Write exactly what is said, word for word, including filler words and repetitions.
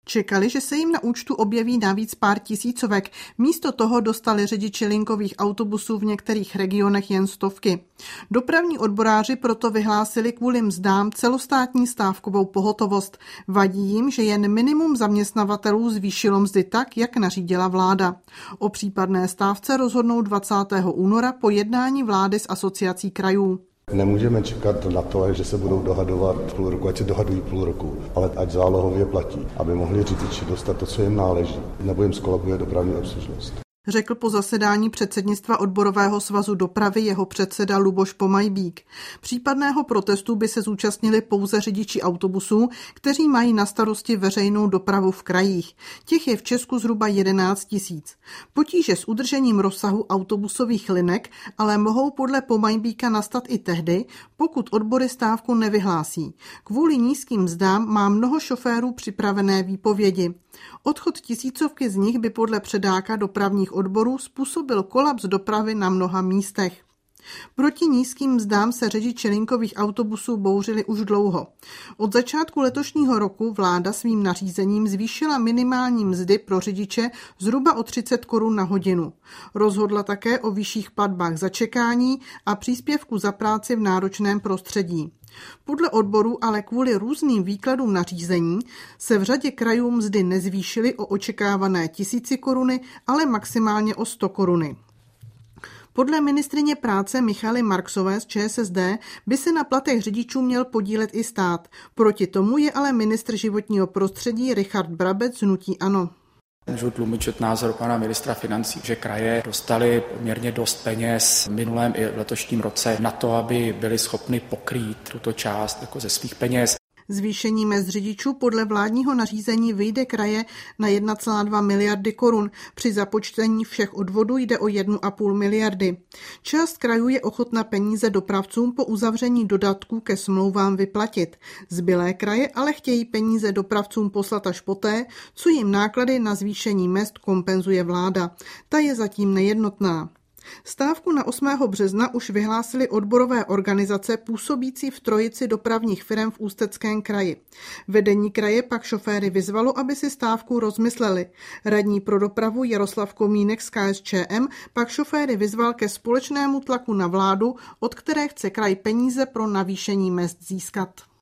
Čekali, že se jim na účtu objeví navíc pár tisícovek. Místo toho dostali řidiči linkových autobusů v některých regionech jen stovky. Dopravní odboráři proto vyhlásili kvůli mzdám celostátní stávkovou pohotovost. Vadí jim, že jen minimum zaměstnavatelů zvýšilo mzdy tak, jak nařídila vláda. O případné stávce rozhodnou dvacátého února po jednání vlády s asociací krajů. Nemůžeme čekat na to, že se budou dohadovat půl roku, ať se dohadují půl roku, ale ať zálohově platí, aby mohli řidiči dostat to, co jim náleží, nebo jim zkolabuje dopravní obslužnost. Řekl po zasedání předsednictva Odborového svazu dopravy jeho předseda Luboš Pomajbík. Případného protestu by se zúčastnili pouze řidiči autobusů, kteří mají na starosti veřejnou dopravu v krajích. Těch je v Česku zhruba jedenáct tisíc. Potíže s udržením rozsahu autobusových linek ale mohou podle Pomajbíka nastat i tehdy, pokud odbory stávku nevyhlásí. Kvůli nízkým mzdám má mnoho šoférů připravené výpovědi. Odchod tisícovky z nich by podle předáka dopravních odborů způsobil kolaps dopravy na mnoha místech. Proti nízkým mzdám se řidiči linkových autobusů bouřili už dlouho. Od začátku letošního roku vláda svým nařízením zvýšila minimální mzdy pro řidiče zhruba o třicet korun na hodinu. Rozhodla také o vyšších platbách za čekání a příspěvku za práci v náročném prostředí. Podle odboru ale kvůli různým výkladům nařízení se v řadě krajů mzdy nezvýšily o očekávané tisíci koruny, ale maximálně o sto koruny. Podle ministryně práce Michaely Marksové z ČSSD by se na platech řidičů měl podílet i stát. Proti tomu je ale ministr životního prostředí Richard Brabec z hnutí ANO. Můžu tlumočit názor pana ministra financí, že kraje dostaly poměrně dost peněz v minulém i letošním roce na to, aby byly schopny pokrýt tuto část jako ze svých peněz. Zvýšení mezd řidičů podle vládního nařízení vyjde kraje na jedna celá dva miliardy korun. Při započtení všech odvodů jde o jedna celá pět miliardy. Část krajů je ochotna peníze dopravcům po uzavření dodatků ke smlouvám vyplatit. Zbylé kraje ale chtějí peníze dopravcům poslat až poté, co jim náklady na zvýšení mezd kompenzuje vláda. Ta je zatím nejednotná. Stávku na osmého března už vyhlásily odborové organizace působící v trojici dopravních firem v Ústeckém kraji. Vedení kraje pak šoféry vyzvalo, aby si stávku rozmysleli. Radní pro dopravu Jaroslav Komínek z K S Č M pak šoféry vyzval ke společnému tlaku na vládu, od které chce kraj peníze pro navýšení mezd získat.